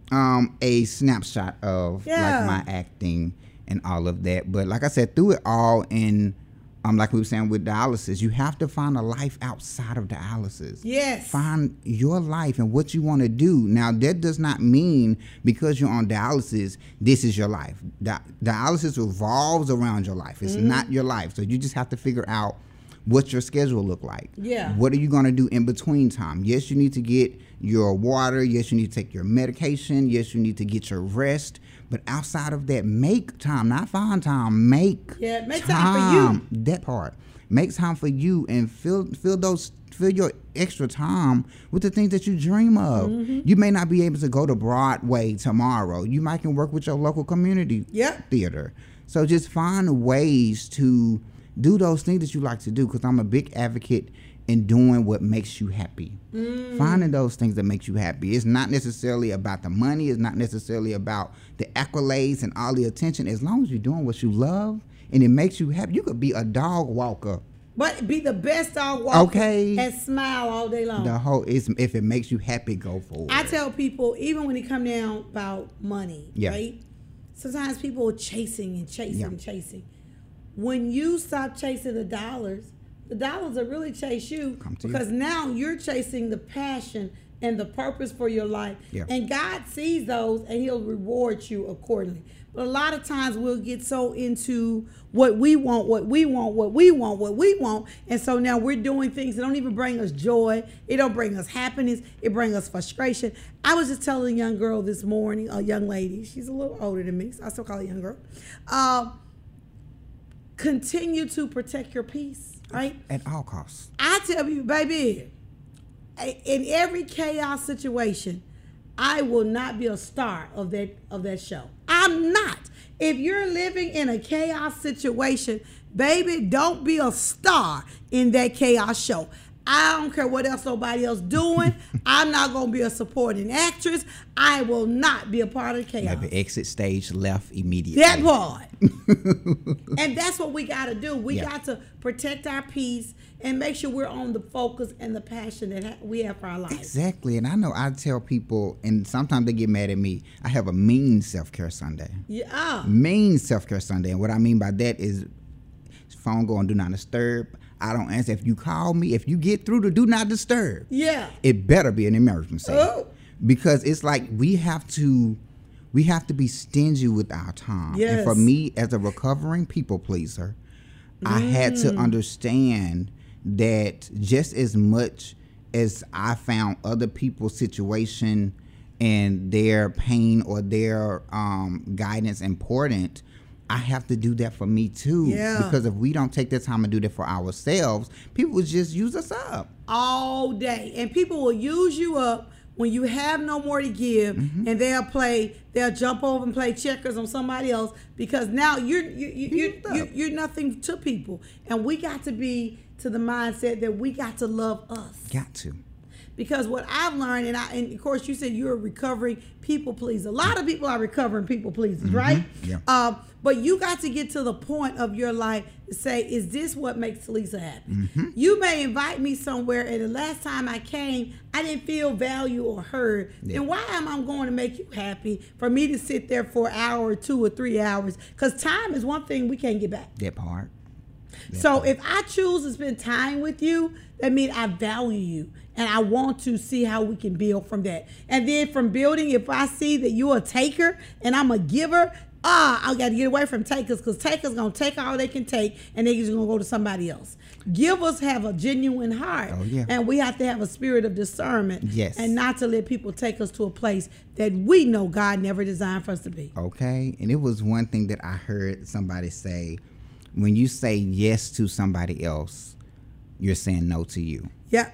a snapshot of like my acting and all of that. But like I said, through it all, in like we were saying with dialysis, you have to find a life outside of dialysis. Yes. Find your life and what you want to do. Now, that does not mean because you're on dialysis, this is your life. Dialysis revolves around your life. It's not your life. So you just have to figure out what your schedule look like. Yeah. What are you going to do in between time? Yes, you need to get your water. Yes, you need to take your medication. Yes, you need to get your rest. But outside of that, make time, not find time, make time for you. That part. Make time for you and fill your extra time with the things that you dream of. You may not be able to go to Broadway tomorrow. You might can work with your local community theater. So just find ways to do those things that you like to do, because I'm a big advocate in doing what makes you happy. Finding those things that makes you happy. It's not necessarily about the money. It's not necessarily about the accolades and all the attention. As long as you're doing what you love and it makes you happy. You could be a dog walker. But be the best dog walker. Okay. And smile all day long. If it makes you happy, go for it. I tell people, even when it come down about money, Yeah. right? Sometimes people are chasing and chasing Yeah. and chasing. When you stop chasing the dollars will really chase you, Come to you. because now you're chasing the passion and the purpose for your life. Yeah. And God sees those and he'll reward you accordingly. But a lot of times we'll get so into what we want. And so now we're doing things that don't even bring us joy. It don't bring us happiness. It brings us frustration. I was just telling a young girl this morning, a young lady, she's a little older than me, so I still call her a young girl. Continue to protect your peace, right? At all costs. I tell you, baby, in every chaos situation, I will not be a star of that show. I'm not. If you're living in a chaos situation, baby, don't be a star in that chaos show. I don't care what else nobody else doing. I'm not going to be a supporting actress. I will not be a part of the chaos. Maybe exit stage left immediately. That part. And that's what we got to do. We got to protect our peace and make sure we're on the focus and the passion that we have for our lives. Exactly. And I know I tell people, and sometimes they get mad at me, I have a mean self-care Sunday. Yeah. Mean self-care Sunday. And what I mean by that is phone go on do not disturb. I don't answer. If you call me, if you get through to do not disturb, Yeah. it better be an emergency. Oh. Because it's like we have to be stingy with our time. Yes. And for me, as a recovering people pleaser, I had to understand that just as much as I found other people's situation and their pain or their guidance important, I have to do that for me too. Yeah. Because if we don't take the time to do that for ourselves, people will just use us up. All day. And people will use you up when you have no more to give, and they'll jump over and play checkers on somebody else because now you're nothing to people. And we got to be to the mindset that we got to love us. Got to. Because what I've learned, and of course you said you're a recovering people pleaser. A lot of people are recovering people pleasers, right? Yeah. But you got to get to the point of your life to say, is this what makes Talisa happy? You may invite me somewhere, and the last time I came, I didn't feel valued or heard. Yeah. And why am I going to make you happy for me to sit there for an hour or 2 or 3 hours? Because time is one thing we can't get back. That part. So if I choose to spend time with you, that means I value you. And I want to see how we can build from that. And then from building, if I see that you're a taker and I'm a giver, I got to get away from takers because takers going to take all they can take and they're just going to go to somebody else. Givers have a genuine heart. Oh, yeah. And we have to have a spirit of discernment. Yes. And not to let people take us to a place that we know God never designed for us to be. Okay. And it was one thing that I heard somebody say, when you say yes to somebody else, you're saying no to you. Yeah.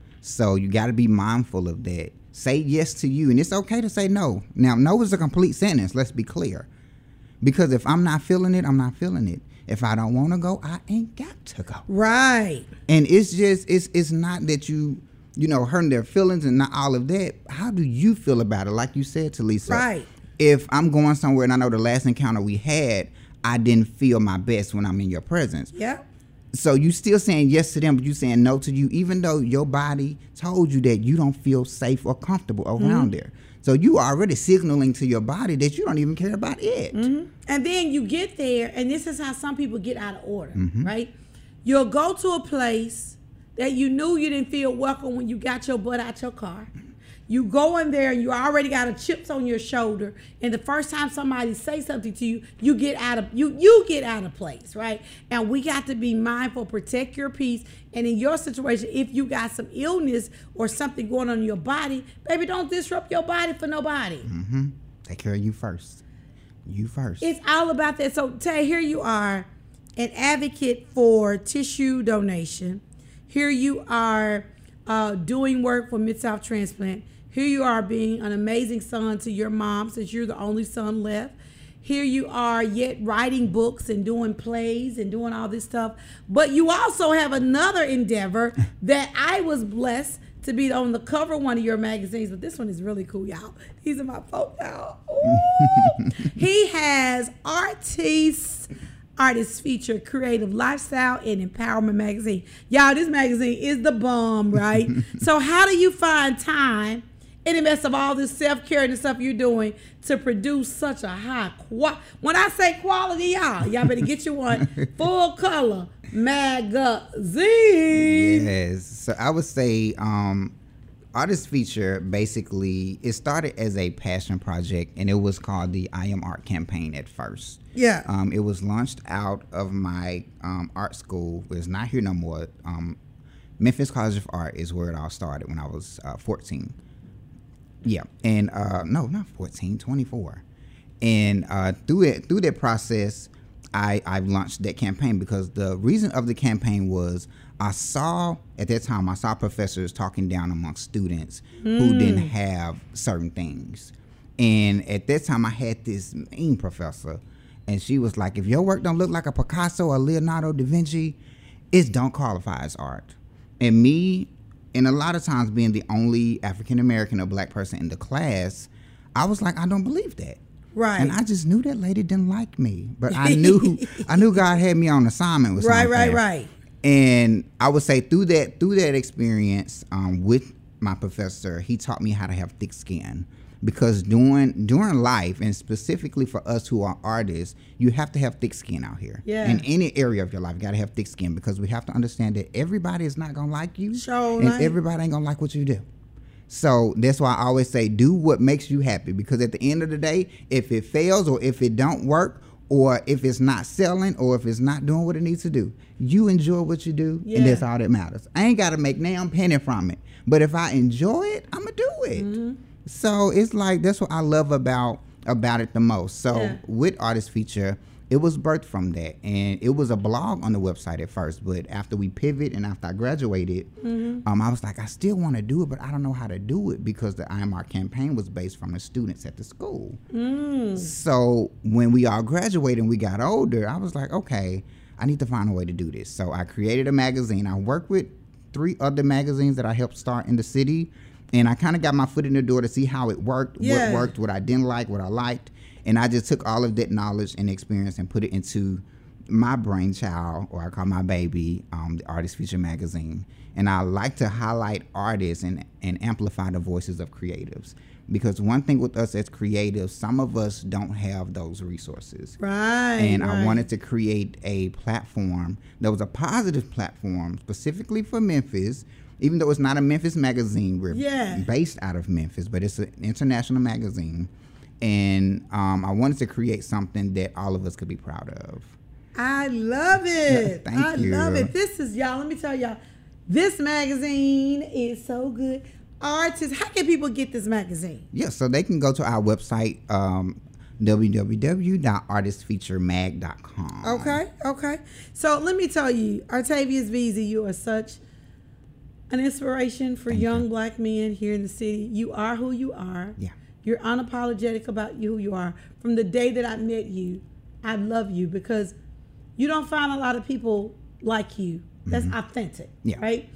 So you got to be mindful of that. Say yes to you, and it's okay to say no. Now, no is a complete sentence. Let's be clear. Because if I'm not feeling it, I'm not feeling it. If I don't want to go, I ain't got to go. Right. And it's just, it's not that you hurting their feelings and not all of that. How do you feel about it? Like you said, Talisa. Right. If I'm going somewhere and I know the last encounter we had, I didn't feel my best when I'm in your presence. Yeah. So you still saying yes to them, but you saying no to you, even though your body told you that you don't feel safe or comfortable around there. So you are already signaling to your body that you don't even care about it. And then you get there, and this is how some people get out of order, right? You'll go to a place that you knew you didn't feel welcome when you got your butt out your car. You go in there and you already got a chips on your shoulder, and the first time somebody say something to you, you get out of you get out of place, right? And we got to be mindful, protect your peace. And in your situation, if you got some illness or something going on in your body, baby, don't disrupt your body for nobody. Take care of you first. You first. It's all about that. So, Tay, here you are, an advocate for tissue donation. Here you are doing work for Mid-South Transplant. Here you are being an amazing son to your mom since you're the only son left. Here you are yet writing books and doing plays and doing all this stuff. But you also have another endeavor that I was blessed to be on the cover of one of your magazines. But this one is really cool, y'all. These are my folk, y'all. Ooh. He has Artists Feature Creative Lifestyle and Empowerment Magazine. Y'all, this magazine is the bomb, right? So how do you find time in the midst of all this self-care and the stuff you're doing to produce such a high quality? When I say quality, y'all better get you one. Full color magazine. Yes. So I would say Artist Feature, basically, it started as a passion project, and it was called the I Am Art campaign at first. Yeah. It was launched out of my art school. It's not here no more. Memphis College of Art is where it all started when I was 14. Yeah. And no, not 14, 24. And through that process, I launched that campaign because the reason of the campaign was I saw professors talking down amongst students who didn't have certain things. And at that time, I had this main professor, And she was like, if your work don't look like a Picasso or Leonardo da Vinci, it don't qualify as art. And me, and a lot of times being the only African American or black person in the class, I was like, I don't believe that. Right. And I just knew that lady didn't like me. But I knew God had me on assignment with something. Right. And I would say through that experience with my professor, he taught me how to have thick skin. Because during life, and specifically for us who are artists, you have to have thick skin out here. Yeah. In any area of your life, you got to have thick skin, because we have to understand that everybody is not going to like you. Sure, and right. everybody ain't going to like what you do. So that's why I always say, do what makes you happy. Because at the end of the day, if it fails or if it don't work, or if it's not selling, or if it's not doing what it needs to do, you enjoy what you do, and that's all that matters. I ain't got to make damn penny from it. But if I enjoy it, I'm going to do it. Mm-hmm. So it's like, that's what I love about it the most. So with Artist Feature, it was birthed from that. And it was a blog on the website at first. But after we pivoted and after I graduated, I was like, I still want to do it, but I don't know how to do it, because the IMR campaign was based from the students at the school. So when we all graduated and we got older, I was like, okay, I need to find a way to do this. So I created a magazine. I worked with 3 other magazines that I helped start in the city. And I kind of got my foot in the door to see how it worked, what worked, what I didn't like, what I liked. And I just took all of that knowledge and experience and put it into my brainchild, or I call my baby, the Artist Feature magazine. And I like to highlight artists and amplify the voices of creatives. Because one thing with us as creatives, some of us don't have those resources. Right. And I wanted to create a platform that was a positive platform specifically for Memphis. Even though it's not a Memphis magazine, we're based out of Memphis, but it's an international magazine. And I wanted to create something that all of us could be proud of. I love it. Thank you. I love it. This is, y'all, let me tell y'all, this magazine is so good. Artists, how can people get this magazine? Yeah, so they can go to our website, www.artistfeaturemag.com. Okay. So let me tell you, Artavius Veazey, you are such an inspiration for young black men here in the city. You are who you are. Yeah. You're unapologetic about who you are. From the day that I met you, I love you, because you don't find a lot of people like you. That's authentic, right?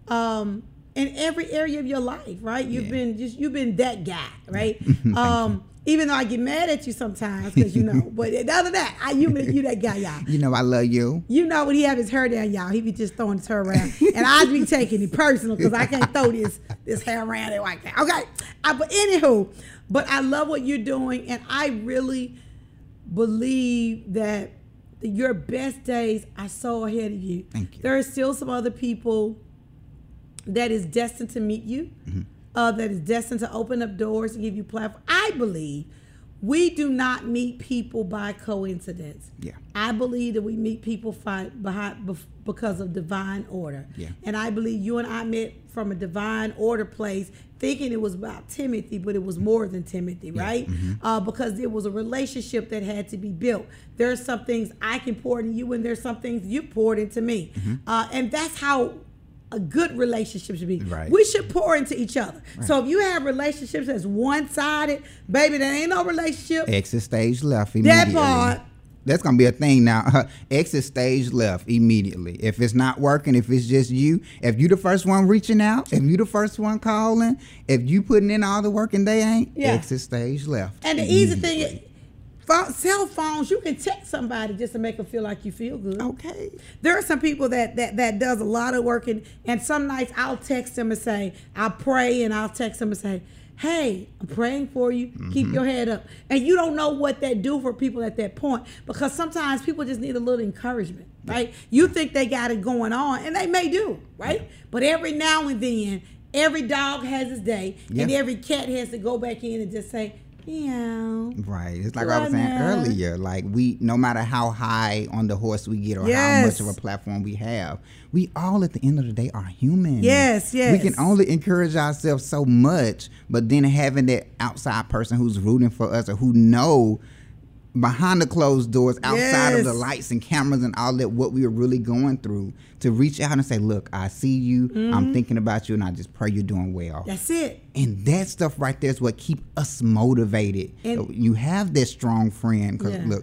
In every area of your life, right? You've been that guy, right? Even though I get mad at you sometimes, because but other than that, you that guy, y'all. You know I love you. You know when he have his hair down, y'all, he be just throwing his hair around, and I be taking it personal, because I can't throw this hair around it like that. Okay, but I love what you're doing, and I really believe that your best days are so ahead of you. Thank you. There are still some other people that is destined to meet you. That is destined to open up doors and give you platform. I believe we do not meet people by coincidence. Yeah. I believe that we meet people because of divine order. Yeah. And I believe you and I met from a divine order place, thinking it was about Timothy, but it was more than Timothy, right? Because it was a relationship that had to be built. There are some things I can pour into you, and there's some things you poured into me. And that's how a good relationship should be. Right. We should pour into each other. Right. So if you have relationships that's one-sided, baby, that ain't no relationship. Exit stage left immediately. That part. That's going to be a thing now. Exit stage left immediately. If it's not working, if it's just you, if you the first one reaching out, if you the first one calling, if you putting in all the work and they ain't, exit stage left. And the easy thing is, cell phones, you can text somebody just to make them feel like you feel good. Okay. There are some people that does a lot of work, and some nights I'll text them and say, I'll pray, and I'll text them and say, hey, I'm praying for you. Keep your head up. And you don't know what that do for people at that point, because sometimes people just need a little encouragement, right? You think they got it going on, and they may do, right? But every now and then, every dog has his day, and every cat has to go back in and just say, yeah. Right. It's like I was saying earlier, like no matter how high on the horse we get or how much of a platform we have, we all at the end of the day are human. Yes. We can only encourage ourselves so much, but then having that outside person who's rooting for us, or who know behind the closed doors, outside of the lights and cameras and all that, what we are really going through, to reach out and say, look, I see you, I'm thinking about you, and I just pray you're doing well. That's it. And that stuff right there is what keep us motivated. And you have that strong friend, because look,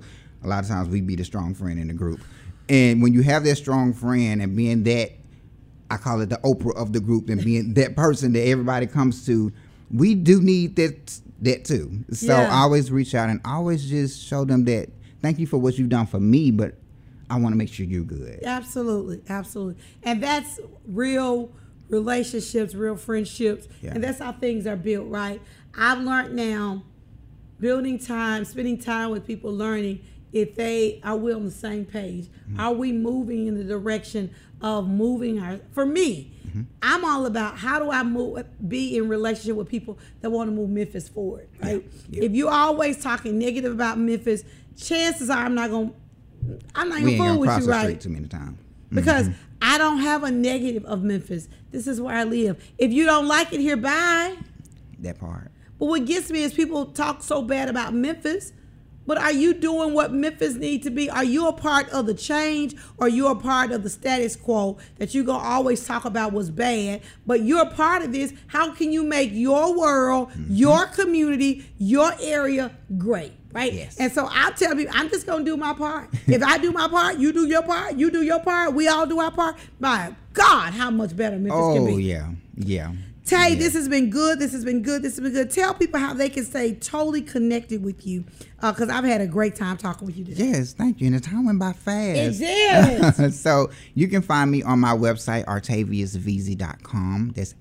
a lot of times we be the strong friend in the group. And when you have that strong friend and being that, I call it the Oprah of the group, and being that person that everybody comes to, we do need that too. So I always reach out and always just show them that thank you for what you've done for me, but I want to make sure you're good. Absolutely. And that's real relationships, real friendships, and that's how things are built, right? I've learned now, spending time with people, learning if they are we on the same page. Are we moving in the direction of for me, I'm all about how do I be in relationship with people that want to move Memphis forward, right? If you're always talking negative about Memphis, chances are I'm not gonna fool with you, right? Too many times. Because I don't have a negative of Memphis. This is where I live. If you don't like it here, bye. That part. But what gets me is people talk so bad about Memphis, but are you doing what Memphis needs to be? Are you a part of the change, or you a part of the status quo that you're going to always talk about was bad, but you're a part of this? How can you make your world, your community, your area great? Right? Yes. And so I'll tell people, I'm just going to do my part. If I do my part, you do your part, you do your part, we all do our part. My God, how much better Memphis can be. Oh, yeah. Tay, this has been good. This has been good. Tell people how they can stay totally connected with you, because I've had a great time talking with you today. Yes, thank you. And the time went by fast. It did. So you can find me on my website, artaviusveezy.com. That's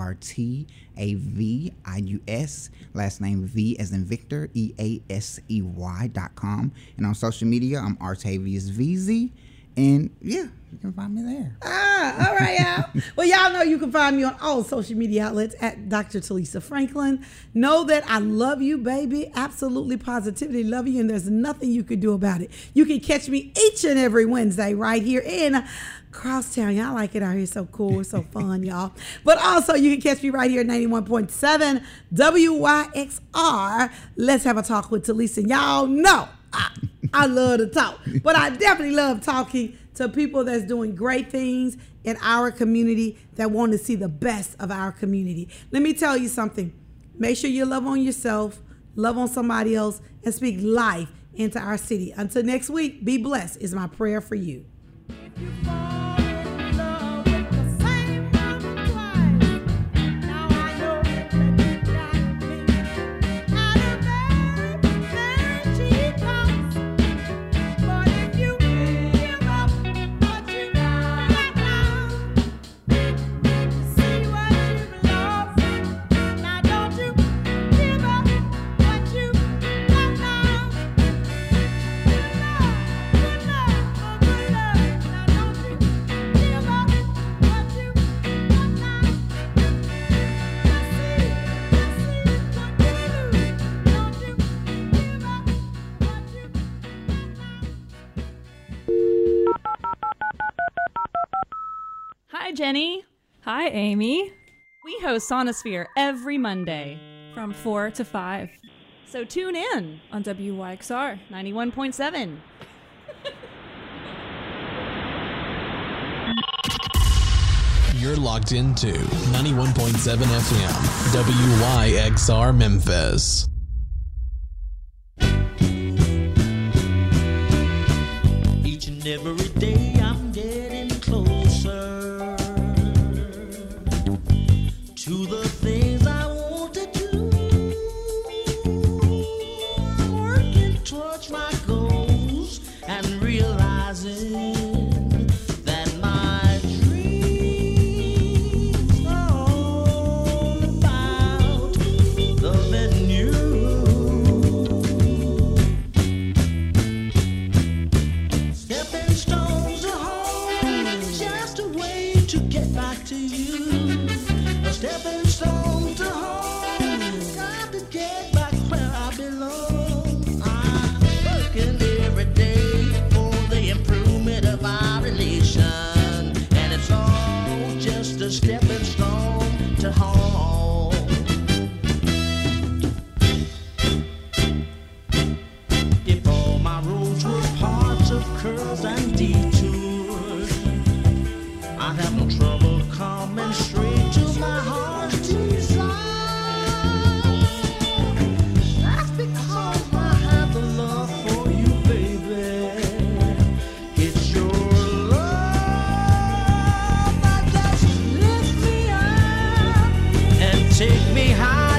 ARTAVIUS. Last name V as in Victor, EASEY.com. And on social media, I'm Artavius Veezy. And yeah, you can find me there. All right, y'all. Well, y'all know you can find me on all social media outlets at Dr. Talisa Franklin. Know that I love you, baby. Absolutely, positively love you, and there's nothing you can do about it. You can catch me each and every Wednesday right here in Crosstown. Y'all like it out here. So cool. It's so fun, y'all. But also, you can catch me right here at 91.7 WYXR. Let's have a talk with Talisa. And y'all know I love to talk, but I definitely love talking to people that's doing great things in our community, that want to see the best of our community. Let me tell you something. Make sure you love on yourself, love on somebody else, and speak life into our city. Until next week, be blessed is my prayer for you. Hi, Jenny. Hi, Amy. We host Sonosphere every Monday from 4 to 5. So tune in on WYXR 91.7. You're locked into 91.7 FM, WYXR Memphis. Each and every day